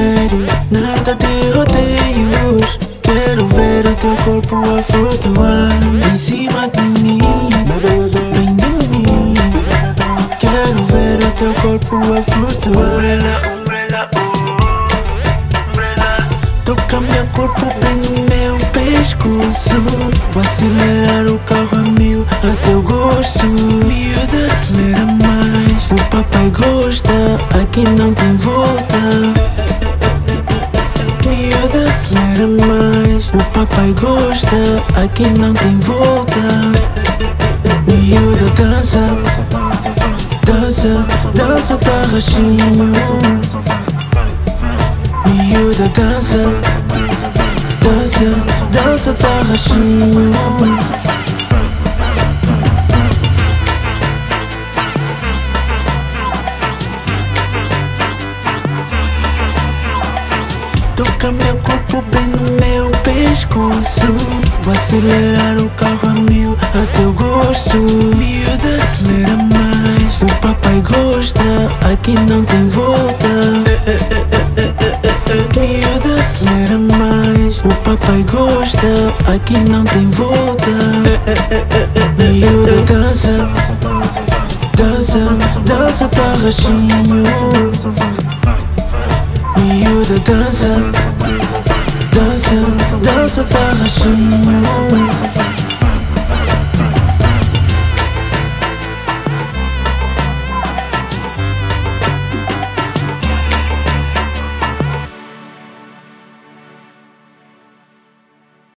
sério, nada de rodeios. Quero ver o teu corpo a flutuar em cima de mim, bem de mim. Quero ver o teu corpo a flutuar. Umbrella, umbrella. Toca meu corpo bem no meu pescoço. Vou acelerar o carro a mil a teu gosto. Miúda, acelera mais, o papai gosta, aqui não tem volta. Miúda, acelera mais, o papai gosta, aqui não tem volta. Miúda, dança, dança, dança tarraxinho. Miúda, dança, dança, dança tarraxinho. Toca meu corpo bem no meu pescoço. Vou acelerar o carro a mil a teu gosto. Miúda, acelera mais, o papai gosta, aqui não tem volta. Miúda, acelera mais, o papai gosta, aqui não tem volta. Miúda, dança, dança, dança tarraxinho. Miúda, dança, dança, dança tarraxinho.